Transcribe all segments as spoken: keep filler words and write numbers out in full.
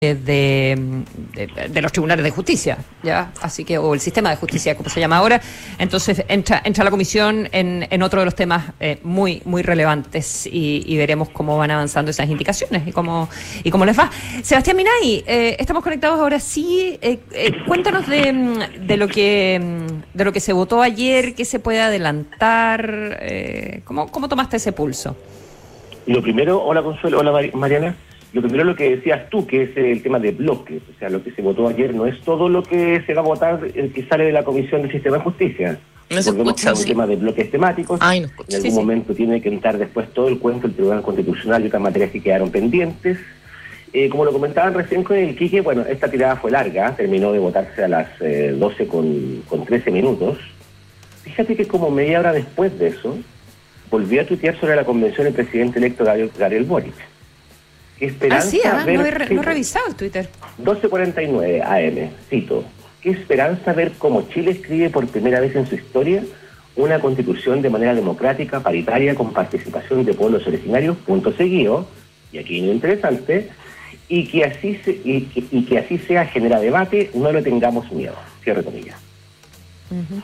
De, de, de los tribunales de justicia, ya, así que, o el sistema de justicia, como se llama ahora. Entonces entra entra la comisión en, en otro de los temas eh, muy muy relevantes y, y veremos cómo van avanzando esas indicaciones y cómo y cómo les va. Sebastián Minay, eh, estamos conectados ahora sí. Eh, eh, cuéntanos de, de lo que de lo que se votó ayer, qué se puede adelantar, eh, cómo cómo tomaste ese pulso. Lo primero, hola Consuelo, hola Mariana. Lo primero, lo que decías tú, que es el tema de bloques, o sea, lo que se votó ayer no es todo lo que se va a votar, el que sale de la Comisión del Sistema de Justicia. No se escucha, un sí. tema de bloques temáticos. Ay, no escucha. En algún sí, momento sí. tiene que entrar después todo el cuento del Tribunal Constitucional y otras materias que quedaron pendientes. Eh, como lo comentaban recién con el Quique, bueno, esta tirada fue larga, terminó de votarse a las eh, doce con, con trece minutos. Fíjate que como media hora después de eso, volvió a tuitear sobre la convención el presidente electo Gabriel, Gabriel Boric. Esperanza ah, sí, ah, ver, no, he, sí, no he revisado el Twitter. doce cuarenta y nueve A M, cito. Qué esperanza ver cómo Chile escribe por primera vez en su historia una constitución de manera democrática, paritaria, con participación de pueblos originarios, punto seguido, y aquí viene lo interesante, y que así se, y, y, y que así sea, genera debate, no le tengamos miedo, cierre comillas. Uh-huh.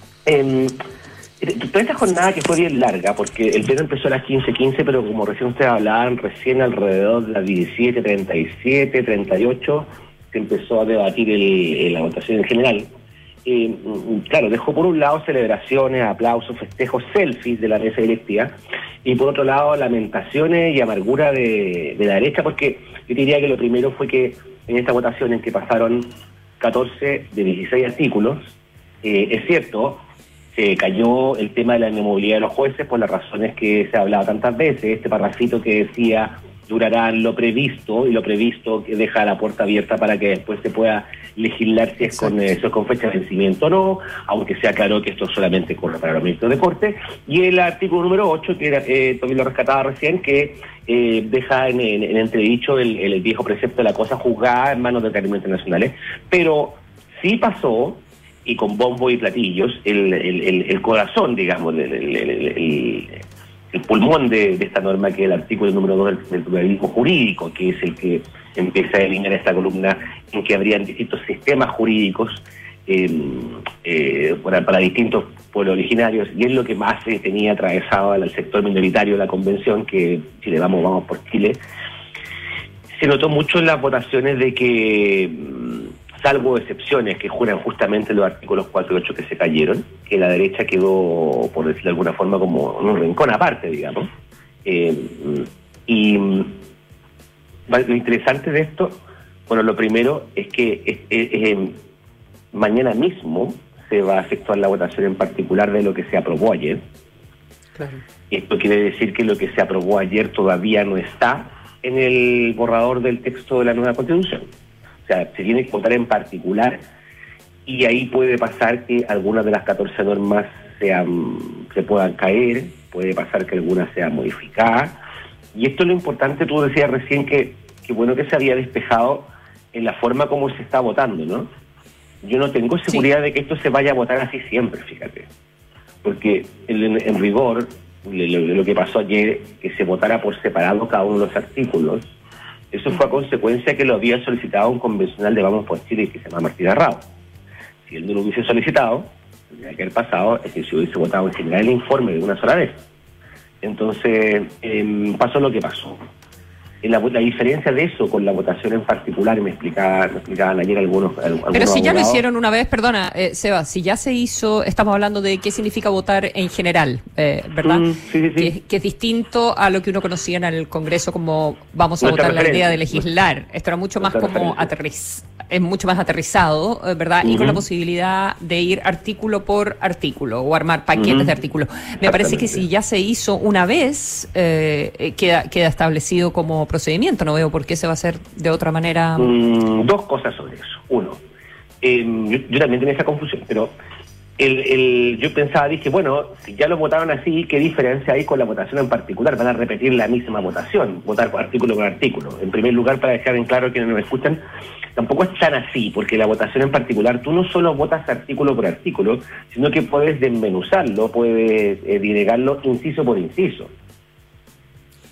Eh, Toda esta jornada que fue bien larga, porque el pleno empezó a las quince quince, pero como recién ustedes hablaban, recién alrededor de las diecisiete treinta y siete, treinta y ocho, se empezó a debatir el, el, la votación en general. Eh, claro, dejó por un lado celebraciones, aplausos, festejos, selfies de la mesa directiva, y por otro lado lamentaciones y amargura de, de la derecha, porque yo diría que lo primero fue que en esta votación en que pasaron catorce de dieciséis artículos, eh, es cierto, se cayó el tema de la inamovilidad de los jueces por las razones que se ha hablado tantas veces, este parrafito que decía durarán lo previsto, y lo previsto que deja la puerta abierta para que después se pueda legislar si es con, eso es con fecha de vencimiento o no, aunque sea claro que esto solamente corre para los ministros de Corte, y el artículo número ocho, que era, eh, también lo rescataba recién, que eh, deja en, en, en entredicho el, el viejo precepto de la cosa juzgada en manos de organismos internacionales, pero sí pasó, y con bombo y platillos, el, el, el, el corazón, digamos, el, el, el, el, el pulmón de, de esta norma, que es el artículo número dos del, del pluralismo jurídico, que es el que empieza a delinear esta columna en que habrían distintos sistemas jurídicos eh, eh, para, para distintos pueblos originarios, y es lo que más se eh, tenía atravesado al sector minoritario de la convención, que Chile Vamos, Vamos por Chile. Se notó mucho en las votaciones de que, salvo excepciones que juran justamente los artículos cuatro y ocho que se cayeron, que la derecha quedó, por decirlo de alguna forma, como en un rincón aparte, digamos. Eh, y lo interesante de esto, bueno, lo primero es que es, es, es, mañana mismo se va a efectuar la votación en particular de lo que se aprobó ayer. Claro. Esto quiere decir que lo que se aprobó ayer todavía no está en el borrador del texto de la nueva Constitución. O sea, se tiene que votar en particular, y ahí puede pasar que algunas de las catorce normas sean, se puedan caer, puede pasar que algunas sean modificadas. Y esto es lo importante, tú decías recién que, que bueno que se había despejado en la forma como se está votando, ¿no? Yo no tengo seguridad sí. de que esto se vaya a votar así siempre, fíjate. Porque en, en rigor, lo, lo que pasó ayer, que se votara por separado cada uno de los artículos, eso fue a consecuencia que lo había solicitado un convencional de Vamos por Chile, que se llama Martín Arrao. Si él no lo hubiese solicitado, tendría que haber pasado es que se hubiese votado en general el informe de una sola vez. Entonces, eh, pasó lo que pasó. La, la diferencia de eso con la votación en particular, me explicaban, me explicaban ayer algunos, algunos Pero si ya abogados. Lo hicieron una vez, perdona, eh, Seba, si ya se hizo, estamos hablando de qué significa votar en general, eh, ¿verdad? Mm, sí, sí, sí. Que, que es distinto a lo que uno conocía en el Congreso como vamos a Nuestra votar la idea de legislar. Esto era mucho Nuestra más como aterriz, es mucho más aterrizado, ¿verdad? Uh-huh. Y con la posibilidad de ir artículo por artículo o armar paquetes uh-huh. de artículos. Me parece que si ya se hizo una vez, eh, queda, queda establecido como procedimiento. No veo por qué se va a hacer de otra manera. Mm, dos cosas sobre eso. Uno, eh, yo, yo también tenía esa confusión, pero el, el, yo pensaba, dije, bueno, si ya lo votaron así, ¿qué diferencia hay con la votación en particular? Van a repetir la misma votación, votar artículo por artículo. En primer lugar, para dejar en claro a quienes nos escuchan, tampoco es tan así, porque la votación en particular, tú no solo votas artículo por artículo, sino que puedes desmenuzarlo, puedes eh, dinegarlo inciso por inciso.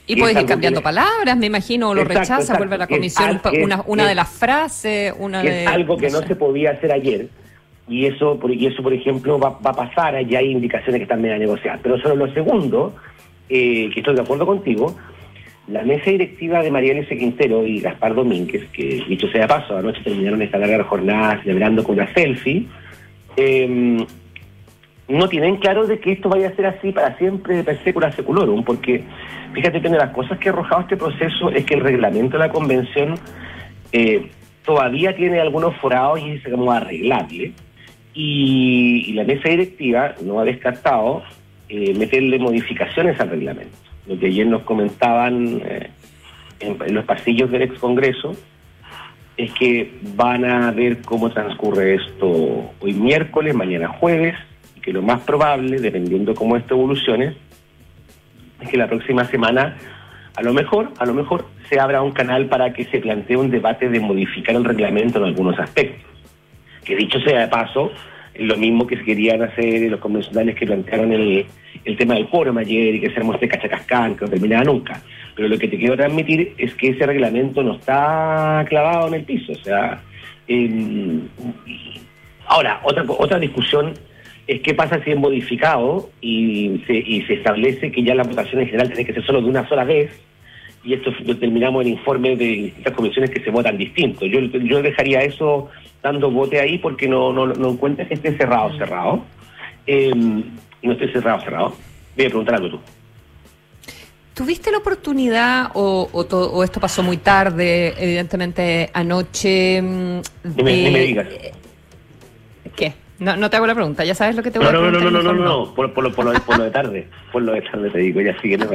Y puedes ir cambiando que... palabras, me imagino, o lo exacto, rechaza, exacto. vuelve a la comisión, es, una, una es, de las frases, una que de... Es algo que no, no se podía hacer ayer, y eso, y eso por ejemplo, va, va a pasar, ya hay indicaciones que están medio negociadas. Pero sobre lo segundo, eh, que estoy de acuerdo contigo, la mesa directiva de María Elisa Quintero y Gaspar Domínguez, que dicho sea de paso, anoche terminaron esta larga jornada celebrando con una selfie, eh, no tienen claro de que esto vaya a ser así para siempre, de per secula seculorum, porque fíjate que una de las cosas que ha arrojado este proceso es que el reglamento de la convención eh, todavía tiene algunos forados y es como arreglable, y, y la mesa directiva no ha descartado eh, meterle modificaciones al reglamento. Lo que ayer nos comentaban eh, en, en los pasillos del ex Congreso es que van a ver cómo transcurre esto hoy miércoles, mañana jueves, que lo más probable, dependiendo cómo esto evolucione, es que la próxima semana, a lo mejor, a lo mejor se abra un canal para que se plantee un debate de modificar el reglamento en algunos aspectos. Que dicho sea de paso, es lo mismo que se querían hacer los convencionales que plantearon el, el tema del quórum ayer y que se armó este cachacascán, que no terminaba nunca. Pero lo que te quiero transmitir es que ese reglamento no está clavado en el piso. O sea, eh, ahora, otra, otra discusión es qué pasa si es modificado y se, y se establece que ya la votación en general tiene que ser solo de una sola vez, y esto lo terminamos en informes de distintas comisiones que se votan distintos. Yo yo dejaría eso dando bote ahí porque no no, no encuentro que esté cerrado, cerrado. Eh, no esté cerrado, cerrado. Voy a preguntar algo tú. ¿Tuviste la oportunidad, o, o, to, o esto pasó muy tarde, evidentemente anoche, de... Ni me, ni me digas. ¿Qué? No, no te hago la pregunta, ya sabes lo que te voy no, a preguntar. No, no, no, no, no, no, por, por, lo, por, lo, por lo de tarde, por lo de tarde te digo, ya sigue.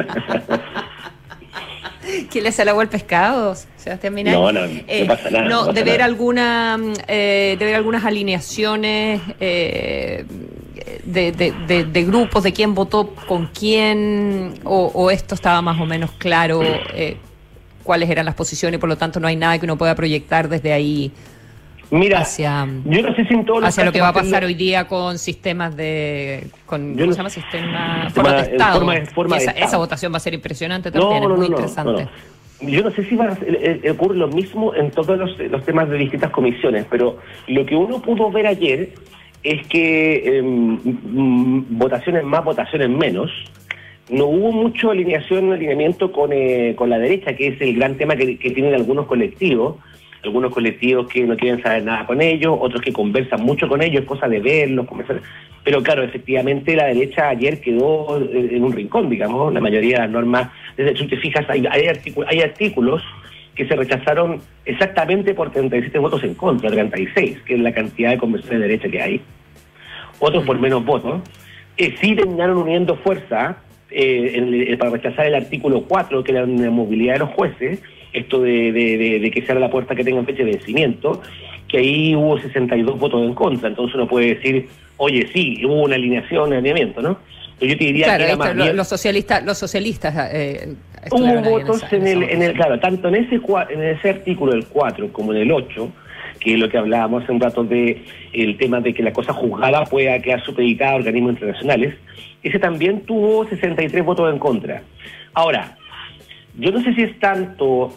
¿Quién le hace el agua al pescado, Sebastián Minay? No, no, eh, no pasa nada. No, no pasa de ver nada. alguna, eh, de ver algunas alineaciones eh, de, de, de, de grupos, de quién votó con quién, o, o esto estaba más o menos claro eh, cuáles eran las posiciones, y por lo tanto no hay nada que uno pueda proyectar desde ahí. Mira, hacia, yo no sé si en todos los hacia lo que va a pasar lo... hoy día con sistemas de, con, ¿cómo no... se llama? Sistema, forma de Estado. Forma, forma esa, de estado. Esa votación va a ser impresionante también, no, no, es muy no, interesante. No, no. Yo no sé si va a ser, eh, ocurre lo mismo en todos los, los temas de distintas comisiones, pero lo que uno pudo ver ayer es que eh, m- votaciones más, votaciones menos. No hubo mucho alineación, alineamiento con, eh, con la derecha, que es el gran tema que, que tienen algunos colectivos. Algunos colectivos que no quieren saber nada con ellos, otros que conversan mucho con ellos, es cosa de verlos, conversar. Pero claro, efectivamente la derecha ayer quedó en un rincón, digamos, la mayoría de las normas, desde si te fijas, hay, hay, artículos, hay artículos que se rechazaron exactamente por treinta y siete votos en contra, treinta y seis, que es la cantidad de conversiones de derecha que hay. Otros por menos votos. Eh, sí terminaron uniendo fuerza eh, en, en, para rechazar el artículo cuatro, que era la movilidad de los jueces, esto de, de, de, de que sea la puerta que tenga fecha de vencimiento, que ahí hubo sesenta y dos votos en contra. Entonces uno puede decir, oye, sí, hubo una alineación, alineamiento, ¿no? Pero yo te diría claro, que era esto, más lo, bien... los socialistas, los socialistas eh, hubo votos en, en, el, en el, claro, tanto en ese, en ese artículo del cuatro como en el ocho, que es lo que hablábamos hace un rato de el tema de que la cosa juzgada pueda quedar supeditada a organismos internacionales, ese también tuvo sesenta y tres votos en contra. Ahora, yo no sé si es tanto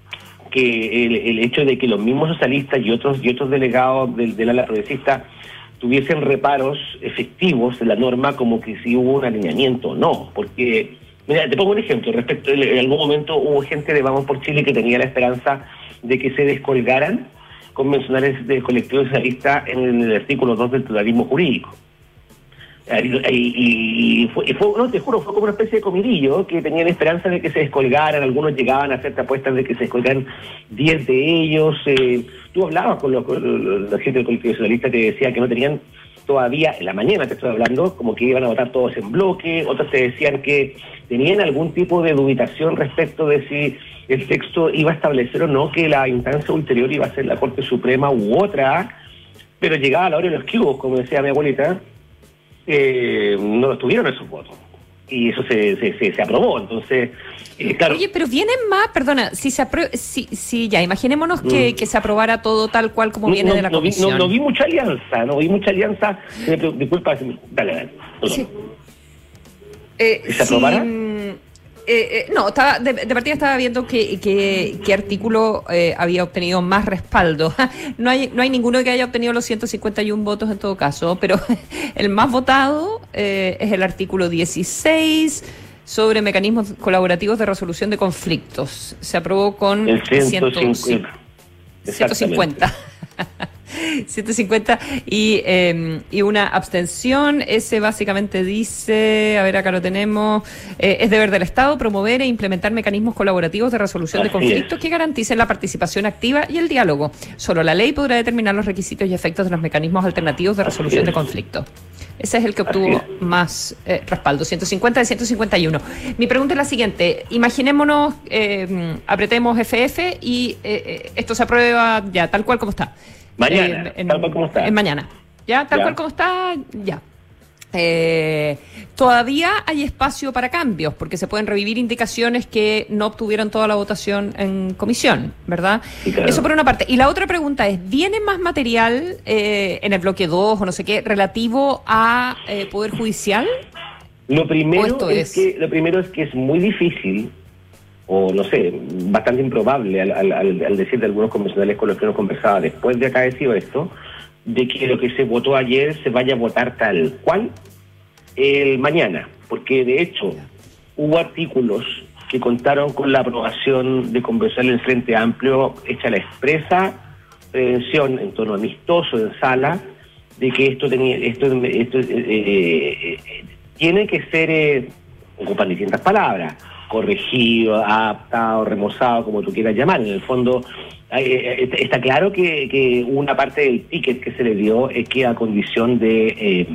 que el, el hecho de que los mismos socialistas y otros y otros delegados del, del ala progresista tuviesen reparos efectivos en la norma, como que si hubo un alineamiento o no, porque, mira, te pongo un ejemplo, respecto, en algún momento hubo gente de Vamos por Chile que tenía la esperanza de que se descolgaran convencionales del colectivo socialista en el artículo dos del pluralismo jurídico. Y, y, fue, y fue, no te juro, fue como una especie de comidillo que tenían esperanza de que se descolgaran. Algunos llegaban a hacer apuestas de que se descolgaran diez de ellos. Eh, tú hablabas con, los, con la gente del colectivo socialista que decía que no tenían todavía, en la mañana te estoy hablando, como que iban a votar todos en bloque. Otros te decían que tenían algún tipo de dubitación respecto de si el texto iba a establecer o no que la instancia ulterior iba a ser la Corte Suprema u otra, pero llegaba a la hora de los cubos, como decía mi abuelita. Eh, no tuvieron esos votos y eso se se, se, se aprobó. Entonces, eh, claro. Oye, pero vienen más, perdona, si se aprueba, si, si ya, imaginémonos que, mm. que se aprobara todo tal cual como no, viene no, de la no comisión. Vi, no, no vi mucha alianza, no vi mucha alianza. Disculpa, dale, dale. Sí. Eh, ¿Se aprobara? Si, Eh, eh, no, estaba, de, de partida estaba viendo que, que, que artículo eh, había obtenido más respaldo. No hay, no hay ninguno que haya obtenido los ciento cincuenta y uno votos en todo caso, pero el más votado eh, es el artículo dieciséis sobre mecanismos colaborativos de resolución de conflictos. Se aprobó con el ciento cincuenta. ciento cincuenta. ciento cincuenta y, eh, y una abstención. Ese básicamente dice, a ver, acá lo tenemos, eh, es deber del Estado promover e implementar mecanismos colaborativos de resolución Así de conflictos es. que garanticen la participación activa y el diálogo. Solo la ley podrá determinar los requisitos y efectos de los mecanismos alternativos de resolución de conflictos. Ese es el que obtuvo más eh, respaldo, ciento cincuenta de ciento cincuenta y uno. Mi pregunta es la siguiente, imaginémonos, eh, apretemos F F y eh, esto se aprueba ya, tal cual como está. Mañana, eh, en, tal cual como está. En mañana, ya, tal ya. cual como está, ya. Eh, todavía hay espacio para cambios, porque se pueden revivir indicaciones que no obtuvieron toda la votación en comisión, ¿verdad? Sí, claro. Eso por una parte. Y la otra pregunta es, ¿viene más material eh, en el bloque dos o no sé qué, relativo a eh, Poder Judicial? Lo primero es, es que lo primero es que es muy difícil, o no sé, bastante improbable al, al, al decir de algunos convencionales con los que nos conversaba después de acaecido esto, de que lo que se votó ayer se vaya a votar tal cual el mañana, porque de hecho hubo artículos que contaron con la aprobación de convencional del Frente Amplio, hecha la expresa prevención en tono amistoso en sala, de que esto tenía esto, esto eh, eh, eh, tiene que ser, eh, ocupan distintas palabras, corregido, adaptado, remozado, como tú quieras llamar. En el fondo, eh, está claro que, que una parte del ticket que se le dio es que a condición de, eh,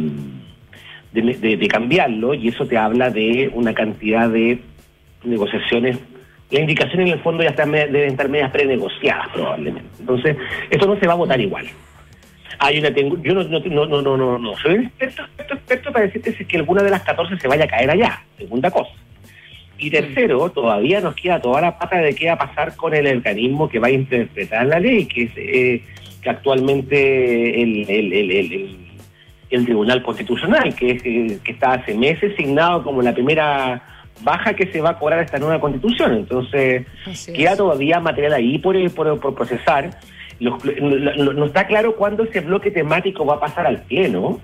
de, de, de cambiarlo, y eso te habla de una cantidad de negociaciones. La indicación en el fondo ya está, deben estar medias prenegociadas probablemente. Entonces, esto no se va a votar igual. Hay una tengo, yo no no no no no no, no soy experto, experto, experto para decirte si es que alguna de las catorce se vaya a caer allá, segunda cosa. Y tercero, todavía nos queda toda la pata de qué va a pasar con el organismo que va a interpretar la ley, que es eh, que actualmente el, el, el, el, el, el Tribunal Constitucional, que es eh, que está hace meses signado como la primera baja que se va a cobrar esta nueva Constitución. Entonces, queda todavía material ahí por, por, por procesar. Los, no, no está claro cuándo ese bloque temático va a pasar al Pleno.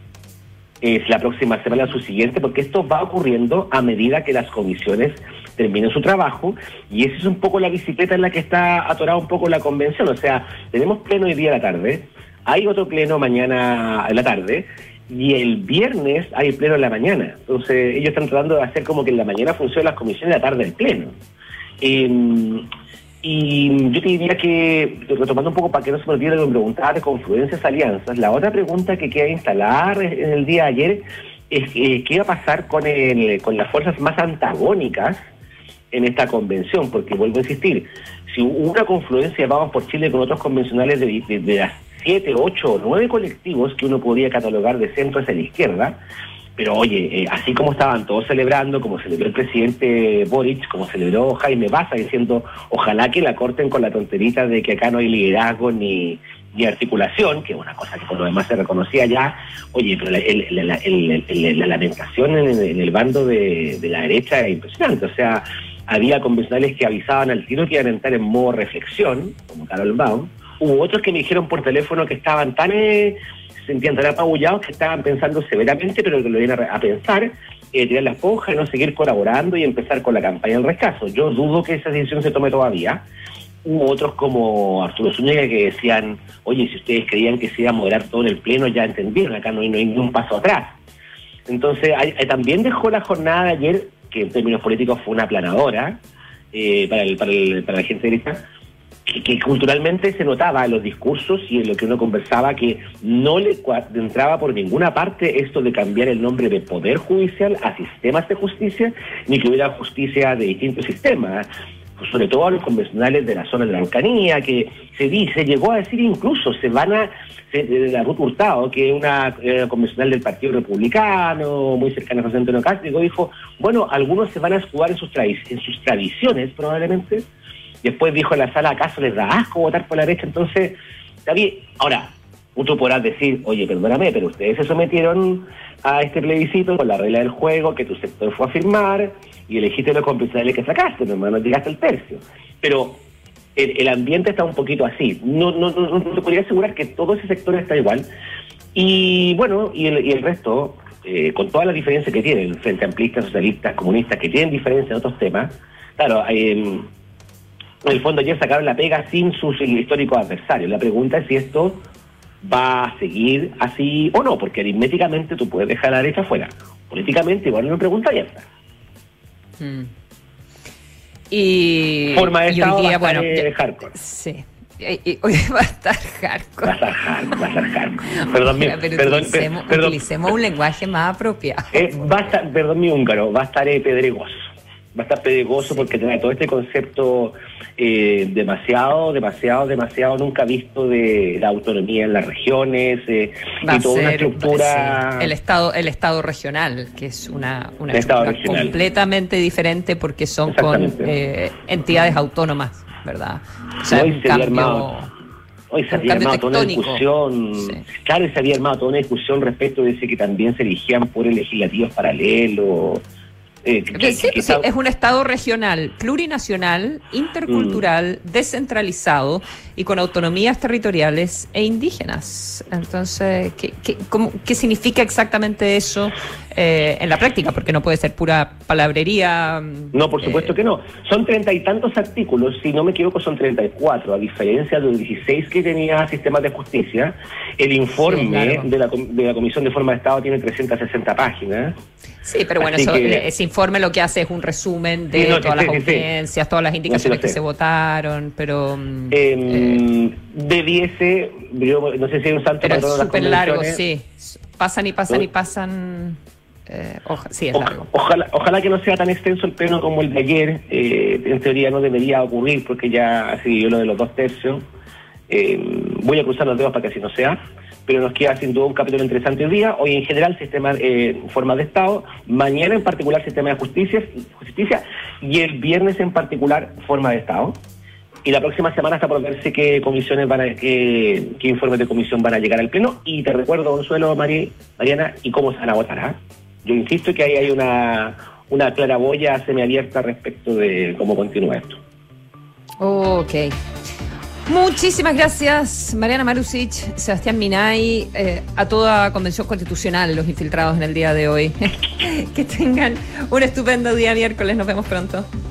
Es la próxima semana o su siguiente, porque esto va ocurriendo a medida que las comisiones terminen su trabajo, y esa es un poco la bicicleta en la que está atorada un poco la convención. O sea, tenemos pleno hoy día a la tarde, hay otro pleno mañana en la tarde, y el viernes hay pleno en la mañana. Entonces ellos están tratando de hacer como que en la mañana funcionen las comisiones, en la tarde el pleno. Eh, Y yo te diría que, retomando un poco para que no se me olvide lo que me preguntaba de confluencias, alianzas, la otra pregunta que queda instalar en el día de ayer es eh, qué va a pasar con, el, con las fuerzas más antagónicas en esta convención, porque vuelvo a insistir, si hubo una confluencia, vamos por Chile, con otros convencionales de, de, de las siete, ocho o nueve colectivos que uno podría catalogar de centro hacia la izquierda. Pero oye, eh, así como estaban todos celebrando, como celebró el presidente Boric, como celebró Jaime Baza, diciendo ojalá que la corten con la tonterita de que acá no hay liderazgo ni, ni articulación, que es una cosa que por lo demás se reconocía ya. Oye, pero la, el, el, el, el, la lamentación en el, en el bando de, de la derecha es impresionante. O sea, había convencionales que avisaban al tiro que iban a entrar en modo reflexión, como Carol Baum. Hubo otros que me dijeron por teléfono que estaban tan... Eh, sentían tan apabullados que estaban pensando severamente, pero que lo iban a, a pensar, eh, tirar la esponja y no seguir colaborando y empezar con la campaña del rechazo. Yo dudo que esa decisión se tome todavía. Hubo otros como Arturo Zúñiga que decían, oye, si ustedes creían que se iba a moderar todo en el Pleno, ya entendieron, acá no hay, no hay ningún paso atrás. Entonces, hay, hay, también dejó la jornada de ayer, que en términos políticos fue una aplanadora eh, para, el, para, el, para la gente derecha, Que, que culturalmente se notaba en los discursos y en lo que uno conversaba que no le entraba por ninguna parte esto de cambiar el nombre de Poder Judicial a sistemas de justicia, ni que hubiera justicia de distintos sistemas, pues sobre todo a los convencionales de la zona de la Araucanía, que se dice, llegó a decir incluso, se van a, se, de la Ruth Hurtado, que es una eh, convencional del Partido Republicano, muy cercana a José Antonio Castro, dijo, bueno, algunos se van a escudar en sus, en sus tradiciones probablemente. Después dijo en la sala, ¿acaso les da asco votar por la derecha? Entonces, David, ahora, tú podrás decir, oye, perdóname, pero ustedes se sometieron a este plebiscito con la regla del juego que tu sector fue a firmar y elegiste los compensables que sacaste, no, no llegaste al tercio. Pero el, el ambiente está un poquito así. No, no, no, no te podría asegurar que todo ese sector está igual. Y bueno, y el, y el resto, eh, con todas las diferencias que tienen, frente amplistas, socialistas, comunistas, que tienen diferencias en otros temas, claro, hay, en el fondo ayer sacaron la pega sin sus históricos adversarios. La pregunta es si esto va a seguir así o no, porque aritméticamente tú puedes dejar a la derecha afuera. Políticamente igual es una pregunta abierta. Hmm. Y forma de y estado hoy día, va a estar, bueno, eh, hardcore. Sí. Y, y, hoy va a estar hardcore. Va a estar hardcore, va a estar hardcore. Perdón, mi, Pero perdón, utilicemos, perdón, utilicemos un lenguaje más apropiado. Eh, va a estar, perdón mi húngaro, va a estar eh, pedregoso. Va a estar pedregoso, sí, porque tiene todo este concepto eh, demasiado, demasiado, demasiado nunca visto de la autonomía en las regiones, eh, y toda ser, una estructura... Sí, el estado el estado regional, que es una, una estructura completamente diferente porque son con eh, entidades autónomas, ¿verdad? O sea, hoy un se cambio, había armado, hoy se había armado toda una discusión, sí. Claro, se había armado toda una discusión respecto de ese que también se elegían por legislativos paralelos. Eh, que, sí, que sí, es un estado regional, plurinacional, intercultural, mm. descentralizado y con autonomías territoriales e indígenas. Entonces, ¿qué, qué, cómo, qué significa exactamente eso eh, en la práctica? Porque no puede ser pura palabrería. No, por supuesto eh, que no. Son treinta y tantos artículos, si no me equivoco son treinta y cuatro, a diferencia de los dieciséis que tenía Sistemas de Justicia. El informe sí, claro. de, la, de la Comisión de Forma de Estado tiene trescientas sesenta páginas. Sí, pero bueno, eso, que, ese informe lo que hace es un resumen de sí, no, todas sí, las sí, audiencias, sí. todas las indicaciones no, que se votaron, pero... Eh, eh, debiese, yo no sé si hay un santo pero es súper largo, sí. Pasan y pasan ¿no? y pasan... Eh, oja, sí, es o, largo. Ojalá, ojalá que no sea tan extenso el pleno como el de ayer. Eh, en teoría no debería ocurrir porque ya se dio lo de los dos tercios. Eh, voy a cruzar los dedos para que así no sea. Pero nos queda sin duda un capítulo interesante hoy día. Hoy en general sistema, eh, formas de Estado, mañana en particular sistema de justicia, justicia y el viernes en particular forma de Estado. Y la próxima semana está por verse qué comisiones van a, qué, qué informes de comisión van a llegar al pleno. Y te recuerdo, Consuelo, Mari, Mariana, y cómo se van a votar. ¿eh? Yo insisto que ahí hay una, una claraboya semiabierta respecto de cómo continúa esto. Ok. Muchísimas gracias, Mariana Marusic, Sebastián Minay, eh, a toda Convención Constitucional, los infiltrados en el día de hoy. Que tengan un estupendo día miércoles, nos vemos pronto.